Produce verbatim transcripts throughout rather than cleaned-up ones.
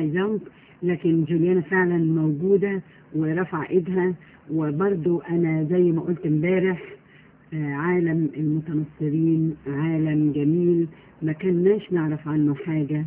زونك، لكن جوليانا فعلا موجودة ورفع ايدها. وبرضو انا زي ما قلت امبارح، عالم المتنصرين عالم جميل ما كناش نعرف عنه حاجة.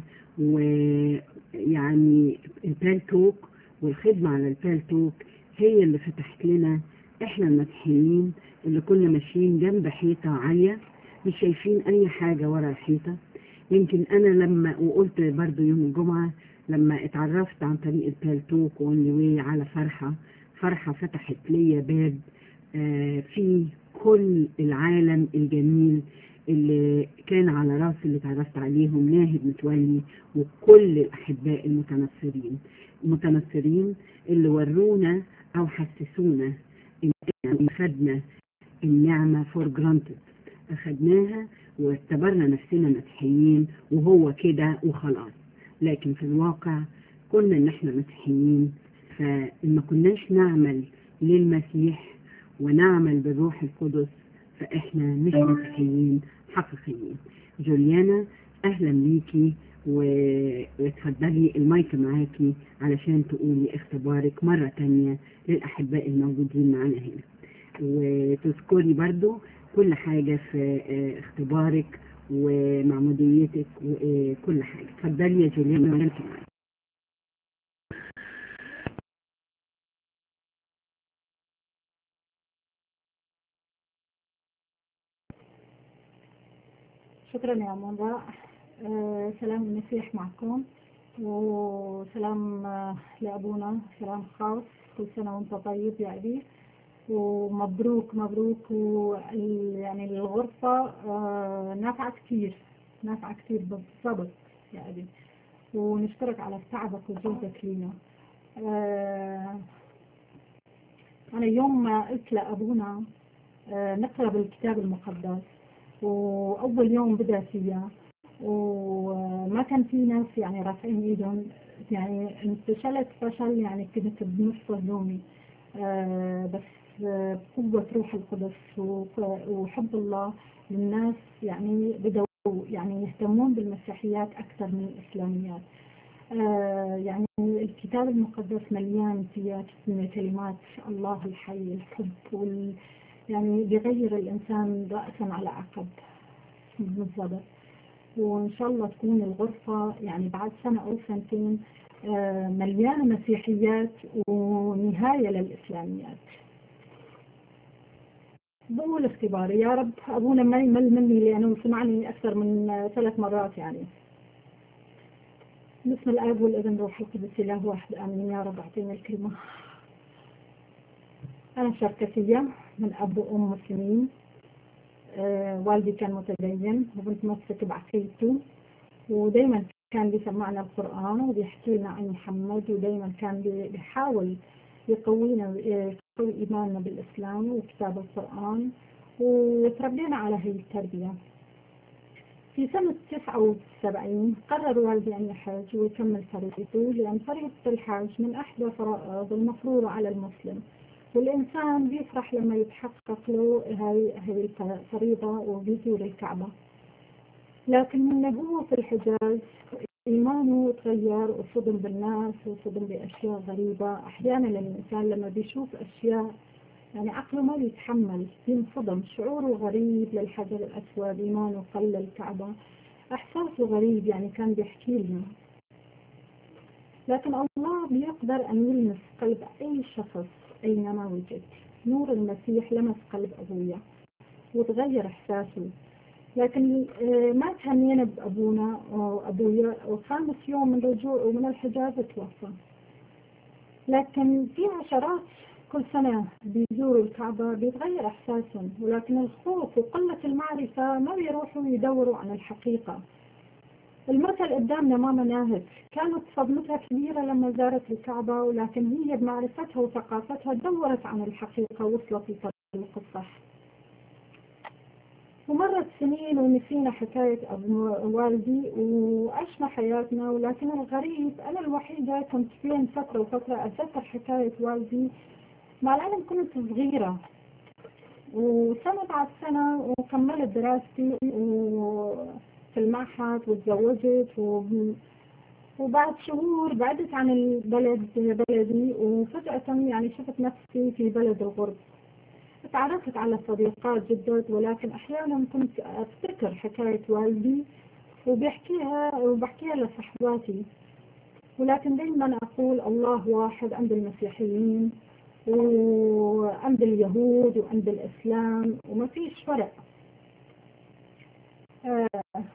ويعني البالتوك والخدمة على البالتوك هي اللي فتحت لنا احنا المسيحيين اللي كنا ماشيين جنب حيطة عالية مش شايفين اي حاجة ورا الحيطة. يمكن انا لما وقلت برضو يوم الجمعة لما اتعرفت عن طريق البالتوك واني على فرحة فرحة فتحت لي باب آه في كل العالم الجميل اللي كان على راسي اللي اتعرفت عليهم ناهد متولي وكل الأحباء المتنصرين المتنصرين اللي ورونا أو حسسونا إن إحنا خدنا النعمة فور جرانتد، أخدناها واعتبرنا نفسنا مسيحيين وهو كده وخلاص. لكن في الواقع كنا إن إحنا مسيحيين، فما كناش نعمل للمسيح ونعمل بالروح القدس فإحنا مش مسيحيين حقيقيين. جوليانا أهلا بيكي وتفضلي المايك معاكي علشان تقولي اختبارك مرة تانية للأحباء الموجودين معنا هنا، وتذكري برضو كل حاجة في اختبارك ومعموديتك وكل حاجة. تفضلي يا جوليانا المايك معاكي. شكرا يا منى. آه سلام المسيح معكم، وسلام آه لأبونا، سلام خاص. كل سنة وانت طيب يا أبي، ومبروك مبروك. يعني الغرفة آه نافعة كثير نافعة كثير بالضبط يا أبي، ونشكرك على تعبك وجهدك لينا. آه أنا يوم ما قلت لأبونا آه نقرأ بالكتاب المقدس، وأول يوم بدأ فيها وما كان في ناس يعني رافعين ايدهم، يعني انفشلت فشل، يعني كنت بنص هدومي. آه بس آه بقوة روح القدس وحب الله للناس، يعني بدأوا يعني يهتمون بالمسيحيات أكثر من الإسلاميات. آه يعني الكتاب المقدس مليان فيها كلمات الله الحي، الحب وال يعني بيغير الإنسان رأسا على عقب بالضبط. وإن شاء الله تكون الغرفة يعني بعد سنة أو سنتين مليانة مسيحيات ونهاية للإسلاميات. بقول اختباري يا رب أبونا ما يمل مني لأنه سمعني أكثر من ثلاث مرات. يعني بسم الآب والابن روح القدس إله واحد آمين. يا رب أعطيني الكلمة. أنا شركتية من أب وأم مسلمين. آه والدي كان متدين وكنت متمسك بعقيدته، ودايما كان بيسمعنا القرآن وبيحكي لنا عن محمد، ودايما كان بيحاول يقوينا يقوي إيماننا بالإسلام وكتاب القرآن، وتربينا على هي التربية. في سنة تسعة وسبعين قرر والدي أن يحج ويكمل فريضته، لأن فريضة الحج من أحدى فرائض المفروضة على المسلم، والإنسان بيفرح لما يتحقق له هاي هاي الفريضة وبيزور الكعبة. لكن من هو في الحجاز إيمانه تغير وصدم بالناس وصدم بأشياء غريبة. أحيانا الإنسان لما بيشوف أشياء يعني عقله ما بيتحمل، بينصدم، شعوره غريب للحجر الأسود، إيمانه قل الكعبة، إحساسه غريب. يعني كان بيحكي لنا، لكن الله بيقدر أن يلمس قلب أي شخص أينما وجد. نور المسيح لمس قلب أبويا وتغير إحساسه. لكن ما تهنينا بأبونا وأبويا، وخامس يوم من رجوعه من الحجاز توفى. لكن في عشرات كل سنة بيزوروا الكعبة بيتغير إحساسهم، ولكن الخوف وقلة المعرفة ما بيروحوا يدوروا عن الحقيقة. المثل قدامنا ماما ناهد كانت صدمتها كبيرة لما زارت الكعبة، ولكن هي بمعرفتها وثقافتها دورت عن الحقيقة وصلت لطريق الصح. ومرت سنين ونسينا حكاية أبو والدي وعشنا حياتنا، ولكن الغريب أنا الوحيدة كنت بين فترة وفترة أتذكر حكاية والدي، مع العلم كنت صغيرة. وسنة بعد سنة وكملت دراستي في المعهد وتزوجت، وبعد شهور بعدت عن البلد بلدي، وفجأة يعني شفت نفسي في بلد الغرب. تعرفت على صديقات جدد، ولكن أحيانا كنت أفتكر حكاية والدي وبحكيها وبحكيها لصحباتي، ولكن دائما أقول الله واحد عند المسيحيين وعند اليهود وعند الإسلام، وما فيش فرق. آه،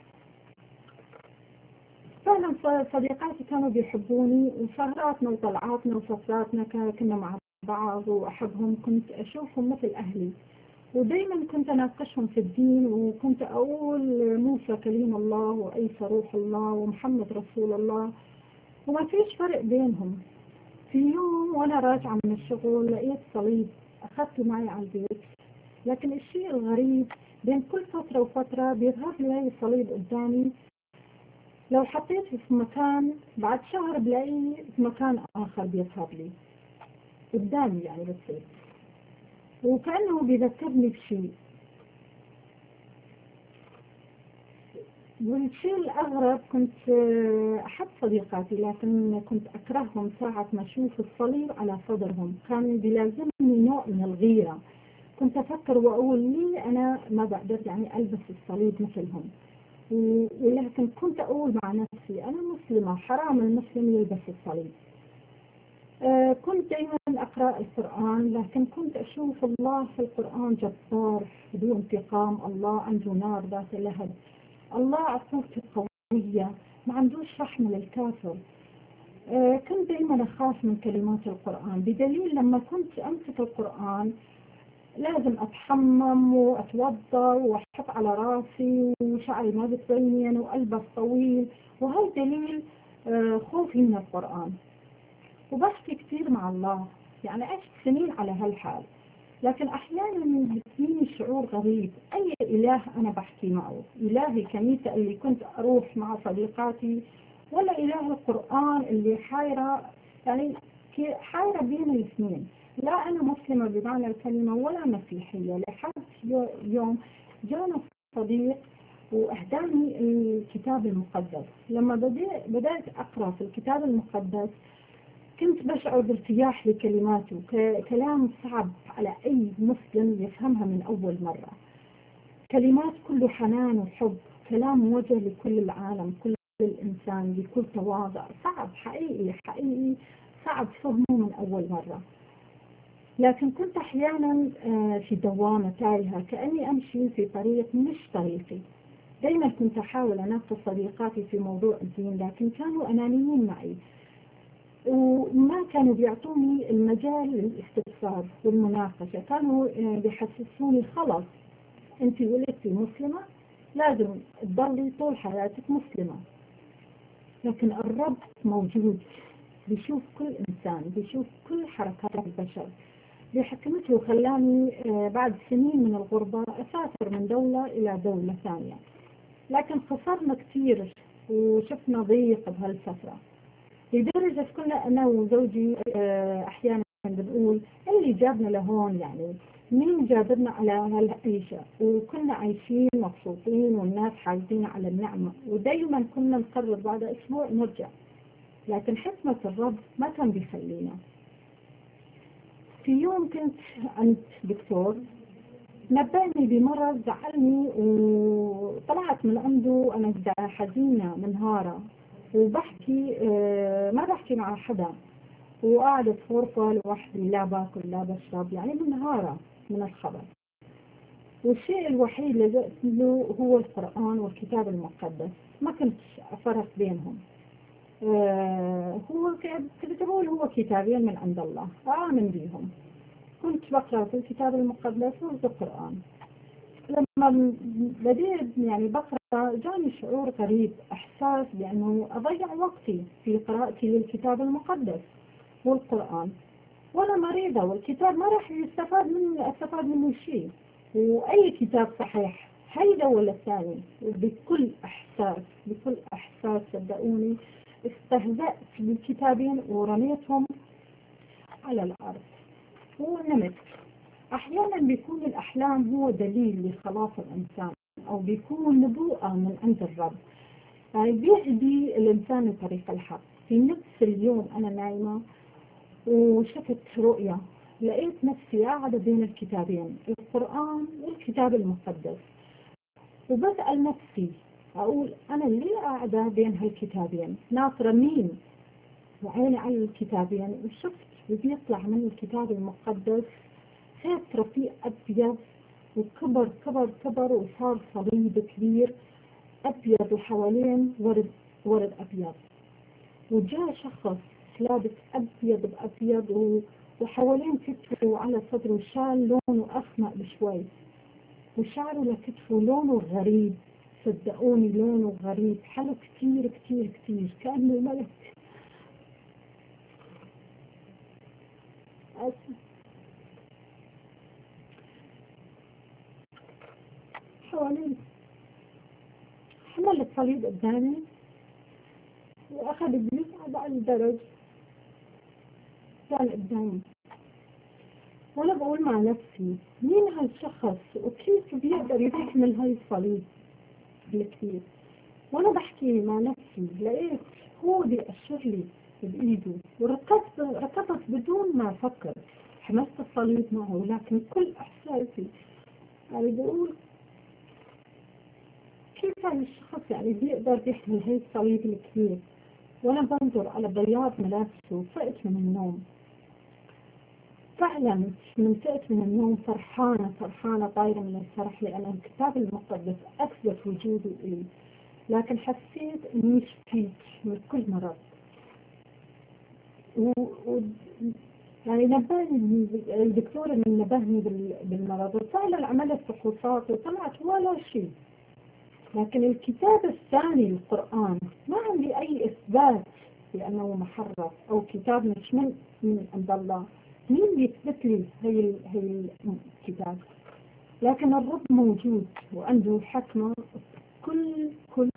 فعلا صديقاتي كانوا بيحبوني، وسهراتنا وطلعاتنا وسفراتنا كنا مع بعض، وأحبهم، كنت أشوفهم مثل أهلي، ودايما كنت أناقشهم في الدين، وكنت أقول موسى كليم الله وعيسى روح الله ومحمد رسول الله، وما فيش فرق بينهم. في يوم وأنا راجعة من الشغل لقيت صليب، أخذته معي على البيت، لكن الشيء الغريب بين كل فترة وفترة بيظهر لي هاي الصليب قدامي، لو حطيته في مكان بعد شهر بلاقيه في مكان آخر بيظهر لي قدامي يعني بتصير، وكأنه بيذكرني بشيء. والشيء الأغرب كنت أحب صديقاتي، لكن كنت أكرههم ساعة ما أشوف الصليب على صدرهم، كان بيلازمني نوع من الغيرة. كنت أفكر وأقول لي أنا ما بقدر يعني ألبس الصليب مثلهم، ولكن كنت أقول مع نفسي أنا مسلمة، حرام المسلم يلبس الصليب. آه كنت دائما أقرأ القرآن، لكن كنت أشوف الله في القرآن جبار ذو انتقام، الله عنده نار ذات لهب، الله عقوبته قوية، ما عندوش رحمة للكافر. آه كنت دائما أخاف من كلمات القرآن، بدليل لما كنت أمسك القرآن لازم أتحمم وأتوضأ وأحط على راسي وشعري ما بتبين وألبس طويل، وهي دليل آه خوفي من القرآن. وبحكي كثير مع الله، يعني عشت سنين على هالحال، لكن أحيانا يجيني شعور غريب، أي إله أنا بحكي معه؟ إله الكنيسة اللي كنت أروح مع صديقاتي، ولا إله القرآن اللي حايرة، يعني حايرة بين الاثنين؟ لا أنا مسلمة بمعنى الكلمة ولا مسيحية. لحد يوم جانا صديق وأهداني الكتاب المقدس. لما بدأت أقرأ في الكتاب المقدس كنت بشعر بارتياح لكلماته، كلام صعب على أي مسلم يفهمها من أول مرة، كلمات كله حنان وحب، كلام موجه لكل العالم، كل الإنسان، بكل تواضع، صعب حقيقي حقيقي صعب فهمه من أول مرة. لكن كنت أحيانا في دوامة تايهة، كأني أمشي في طريق مش طريقي. دايما كنت أحاول أناقش صديقاتي في موضوع الدين، لكن كانوا أنانيين معي وما كانوا بيعطوني المجال للاستفسار والمناقشة، كانوا بيحسسوني خلاص أنت ولدتي مسلمة لازم تضلي طول حياتك مسلمة. لكن الرب موجود، بيشوف كل إنسان، بيشوف كل حركات البشر. بحكمته خلاني بعد سنين من الغربة أسافر من دولة إلى دولة ثانية، لكن خسرنا كثير وشفنا ضيق بهالسفرة، لدرجة كنا أنا وزوجي أحيانا بنقول اللي جابنا لهون، يعني مين جابرنا على هالعيشة؟ وكنا عايشين مبسوطين والناس حاسدين على النعمة، ودايما كنا نقرر بعد أسبوع نرجع، لكن حكمة الرب ما كان بيخلينا. في يوم كنت عند دكتور نبأني بمرض زعلني، وطلعت من عنده أنا حزينة منهارة وبحكي آه ما بحكي مع حدا، وقاعدة في غرفة لوحدي، لا باكل لا بشرب، يعني منهارة من الخبر. والشيء الوحيد اللي لجأت له هو القرآن والكتاب المقدس، ما كنت أفرق بينهم. آه هو كنت أقول هو كتابين من عند الله آمن بيهم، كنت بقرأ في الكتاب المقدس والقرآن. لما بديت يعني بقرأ جاني شعور غريب، إحساس بأنه أضيع وقتي في قراءتي للكتاب المقدس والقرآن، وأنا مريضة والكتاب ما راح يستفاد منه أستفاد منه شيء، وأي كتاب صحيح هيدا ولا الثاني. بكل إحساس بكل إحساس صدقوني استهزأت بالكتابين ورميتهم على الأرض ونمت. أحيانا بيكون الأحلام هو دليل لخلاص الإنسان، أو بيكون نبوءة من عند الرب. يعني بيهدي الإنسان لطريق الحق. في نفس اليوم أنا نايمة وشفت رؤيا، لقيت نفسي قاعدة بين الكتابين، القرآن والكتاب المقدس، وبسأل نفسي أقول أنا ليه قاعدة بين هالكتابين، ناطرة مين؟ وعيني على الكتابين وشفت بيطلع من الكتاب المقدس خيط رفيع أبيض، وكبر كبر كبر وصار صليب كبير أبيض وحوالين ورد ورد أبيض، وجاء شخص لابس أبيض بأبيض وحوالين كتفه وعلى صدره شال لونه أخمق بشوي، وشعره لكتفه لونه غريب، صدقوني لونه غريب، حلو كتير كتير كتير كأنه ملك. حوالين حمل الصليب قدامي وأخذ بيصعد على الدرج، كان قدامي، وأنا بقول مع نفسي مين هالشخص وكيف بيقدر يحمل هاي الصليب الكبير؟ وأنا بحكي مع نفسي لقيت هو بيأشر لي بإيده، وركضت ركضت بدون ما أفكر، حملت الصليب معه، لكن كل إحساسي يعني بقول كيف هذا الشخص يعني بيقدر يحمل هاي الصليب الكبير؟ وأنا بنظر على بياض ملابسه وفقت من النوم. فعلا من فقت من النوم فرحانة فرحانة طايرة من الفرح، لأن الكتاب المقدس أثبت وجوده لي، لكن حسيت إني شفيت من كل مرض. و... و... يعني نبهني الدكتور اللي نبهني بال... بالمرض، وفعلا عملت فحوصات وطلعت ولا شيء. لكن الكتاب الثاني القرآن ما عندي أي إثبات بأنه محرف أو كتاب مش من من عند الله. مين بيثبت لي هي هي الكتاب؟ لكن الرب موجود وعنده حكمة. كل كل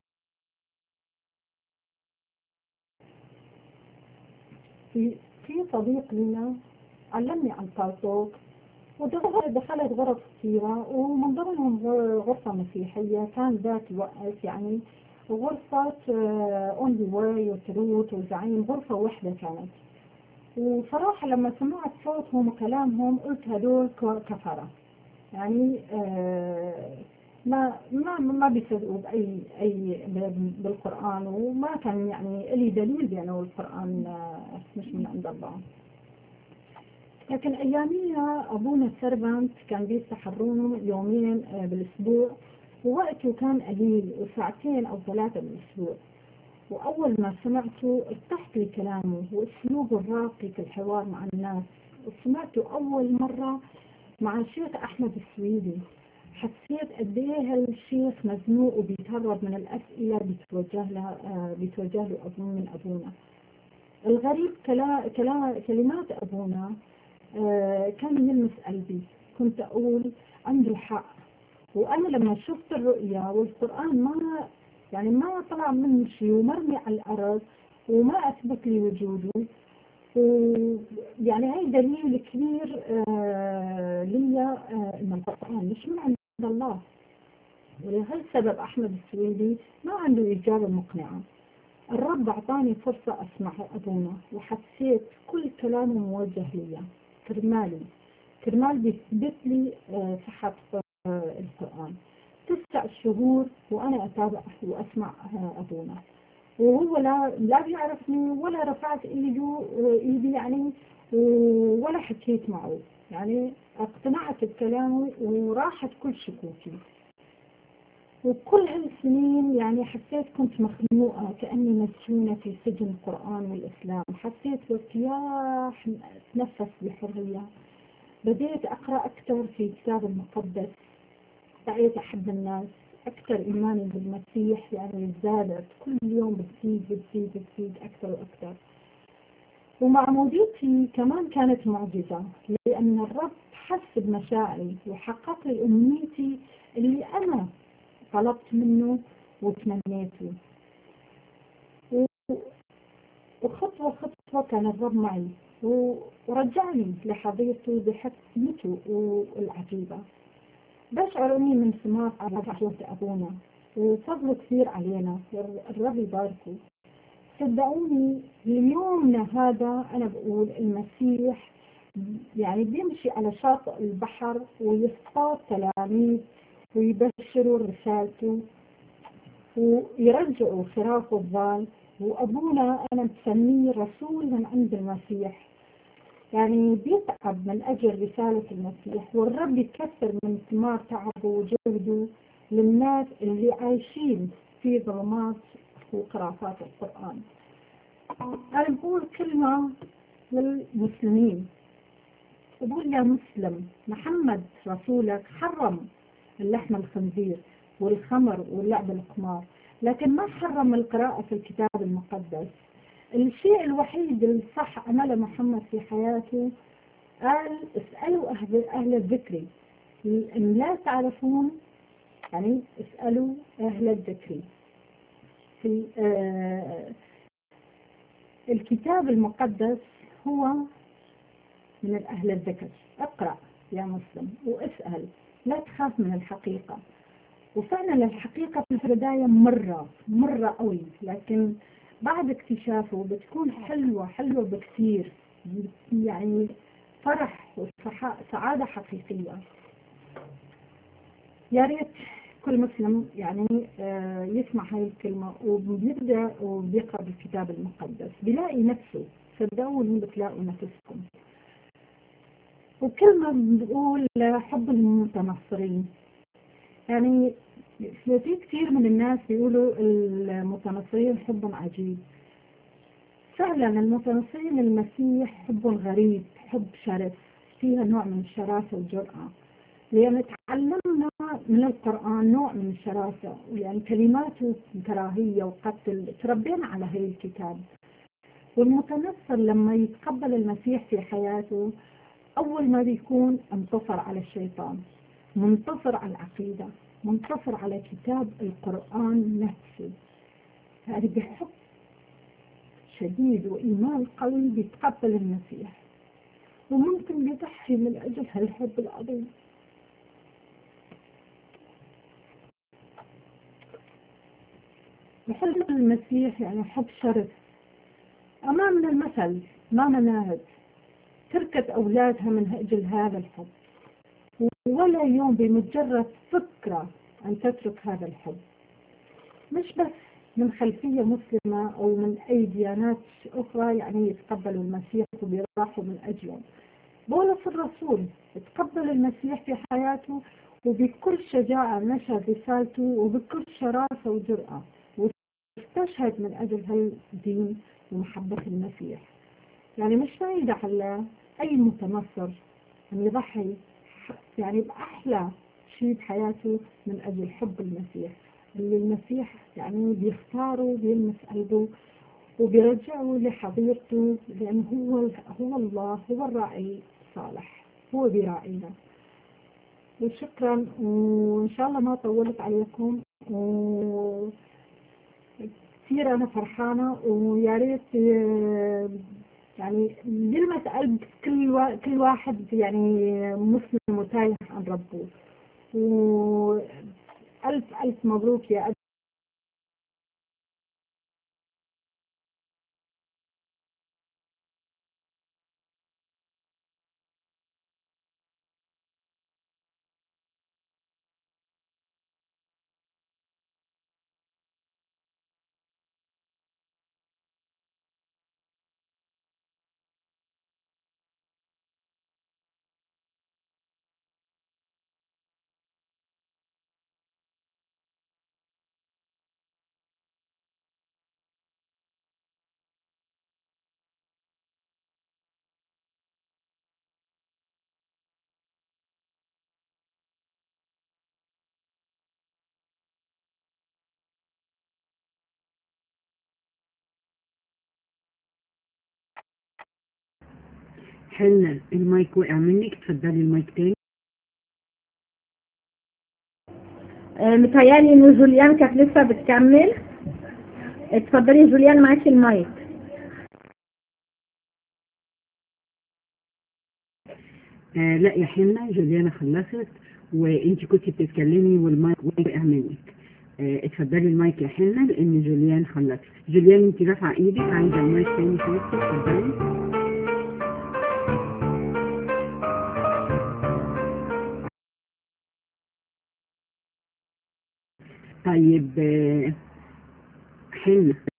في في صديق لنا علمني عن طاووق، ودخلت دخلت غرف كثيرة، ومن ضمنهم غرفة مسيحية كان ذات الوقت يعني غرفة أونلي واي وتروت وزعيم، غرفة واحدة كانت. وصراحة لما سمعت صوتهم وكلامهم قلت هدول كفرة، يعني آه ما ما ما بيصدقوا بأي أي بالقرآن، وما كان يعني لي دليل بأنه القرآن مش من عند الله. لكن أياميها أبونا السربنت كان بيفتح الروم يومين بالأسبوع، ووقته كان قليل وساعتين أو ثلاثة بالأسبوع. وأول ما سمعته ارتحت لكلامه وأسلوبه الراقي في الحوار مع الناس، وسمعته أول مرة مع الشيخ أحمد السويدي. حسيت قد إيه هالشيخ مزنوق وبيتهرب من الأسئلة بيتوجه له بيتوجه له أبونا من أبونا. الغريب كلا كلا كلمات أبونا آه كان يلمس قلبي، كنت أقول عنده حق. وأنا لما شفت الرؤيا والقرآن ما يعني ما طلع منه شيء ومرمي على الأرض وما أثبت لي وجوده، ويعني هاي دليل كبير آه لي آه إن القرآن مش من عند الله. ولهالسبب أحمد السويدي ما عنده إجابة مقنعة. الرب أعطاني فرصة أسمع أبونا، وحسيت كل كلامه موجه لي كرمالي كرمال بيثبت لي آه صحة آه القرآن. تسع شهور وأنا أتابع وأسمع آه أبونا، وهو لا لا بيعرفني ولا رفعت إيده إيدي يعني ولا حكيت معه، يعني اقتنعت بكلامه وراحت كل شكوكي. وكل هالسنين يعني حسيت كنت مخنوقة كأني مسجونة في سجن القرآن والإسلام. حسيت بارتياح، أتنفس بحرية. بديت أقرأ أكثر في الكتاب المقدس، بقيت أحب الناس أكثر، إيماني بالمسيح يعني زادت كل يوم، بتزيد بتزيد بتزيد أكثر وأكثر. ومعموديتي كمان كانت معجزة، لأن الرب حس بمشاعري وحقق لي أمنيتي اللي أنا طلبت منه وتمنيته. وخطوة خطوة كان الرب معي ورجعني لحضيرته بحكمته العجيبة. بشعر أني من ثمار على حياة أبونا، وفضله كثير علينا، الرب يباركه. صدقوني ليومنا هذا أنا بقول المسيح يعني بيمشي على شاطئ البحر ويصطاد تلاميذ ويبشروا رسالته ويرجعوا خراف الضال. وأبونا أنا مسميه رسول من عند المسيح، يعني بيتعب من أجل رسالة المسيح، والرب يكثر من ثمار تعبه وجهده للناس اللي عايشين في ظلمات وخرافات القرآن. أنا بقول كلمة للمسلمين، بقول يا مسلم، محمد رسولك حرم اللحم الخنزير والخمر واللعب القمار، لكن ما حرم القراءة في الكتاب المقدس. الشيء الوحيد اللي صح عمله محمد في حياته قال اسألوا أهل, أهل الذكر إن لا تعرفون، يعني اسألوا أهل الذكر. في آه الكتاب المقدس هو من الأهل الذكر. اقرأ يا مسلم واسأل، لا تخاف من الحقيقة. وفعلا الحقيقة في البداية مرة مرة قوي، لكن بعد اكتشافه بتكون حلوة حلوة بكثير، يعني فرح وسعادة حقيقية. يا ريت كل مسلم يعني يسمع هاي الكلمة وبيبدأ وبيقرأ بالكتاب المقدس بيلاقي نفسه، صدقوني بتلاقوا نفسكم. وكلمة بقول حب المتنصرين، يعني في كثير من الناس بيقولوا المتنصرين حب عجيب. فعلا المتنصرين المسيح حب غريب، حب شرس، فيها نوع من الشراسة والجرأة، لأن تعلمنا من القرآن نوع من الشراسة، يعني كلماته كراهية وقتل، تربينا على هذا الكتاب. والمتنصر لما يتقبل المسيح في حياته أول ما بيكون انتصر على الشيطان، منتصر على العقيدة، منتصر على كتاب القرآن نفسه. هذا بحب شديد وإيمان قوي بيتقبل المسيح، وممكن بيضحي من أجل هالحب العظيم. حب المسيح يعني حب شرف. أمامنا المثل ما مناهج تركت أولادها من أجل هذا الحب، ولا يوم بمجرد فكرة أن تترك هذا الحب، مش بس من خلفية مسلمة أو من أي ديانات أخرى يعني يتقبلوا المسيح وبيراحوا من أجله. بولس الرسول تقبل المسيح في حياته وبكل شجاعة نشر رسالته وبكل شراسة وجرأة، واستشهد من أجل هالدين ومحبة المسيح. يعني مش فايدة على أي متنصر أن يضحي يعني بأحلى شيء بحياته من أجل حب المسيح، اللي المسيح يعني بيختاره بيلمس قلبه وبيرجعه لحضيرته، لأنه هو هو الله، هو الراعي الصالح، هو بيراعينا. وشكرا، وإن شاء الله ما طولت عليكم، و كثير أنا فرحانة، ويا ريت يعني يلمس قلب كل وا... كل واحد يعني مسلم وتايه عن ربه. وألف ألف مبروك يا أبي. حنا المايك وقع منك، تفضلي المايك تاني. آه، متهيألي إن جوليان كانت لسه بتكمل. اتفضلي جوليان، معاكي المايك. آه لا يا حنا، جوليانا خلصت وانت كنت بتتكلمي والمايك وقع منك. آه، اتفضلي المايك يا حنة لان جوليان خلص. جوليان انت رافعة ايدك، عايزة المايك تاني حبيبتي، اتفضلي. طيب آه، حنة